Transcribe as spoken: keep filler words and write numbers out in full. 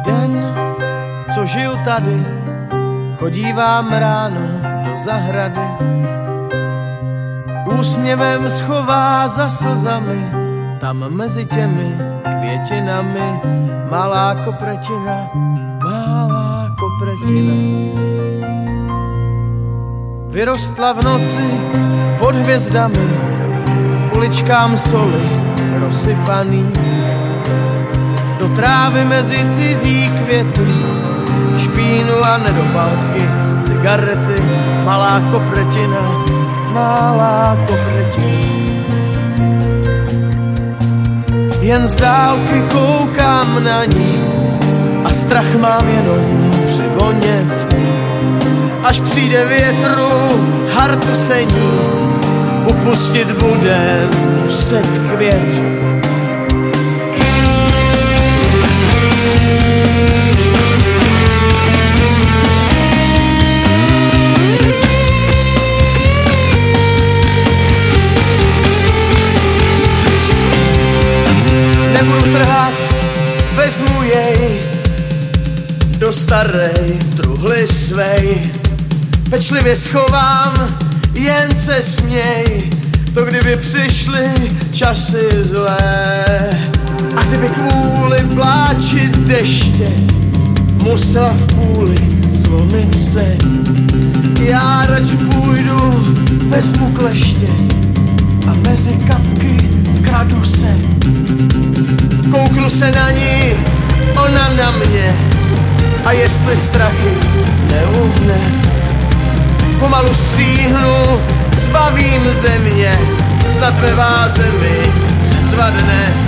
Den, co žiju tady, chodívám ráno do zahrady. Úsměvem schová za slzami, tam mezi těmi květinami malá kopretina, malá kopretina. Vyrostla v noci pod hvězdami, kuličkám soli rozsypaný. Do trávy mezi cizí květy, špínu a nedopalky z cigarety, malá kopretina, malá kopretina. Jen z dálky koukám na ní a strach mám jenom přivonět. Až přijde větru, hartu sení, upustit bude muset květ. Nebudu trhat, vezmu jej do starej truhly svej. Pečlivě schovám, jen se směj, to kdyby přišly časy zlé. A kdyby kvůli pláči deště musela v půli zlomit se, já radši půjdu, vezmu kleště a mezi kapky vkradu se. Kouknu se na ní, ona na mě, a jestli strachy neuhne, pomalu stříhnu, zbavím země, snad ve váze mi zvadne.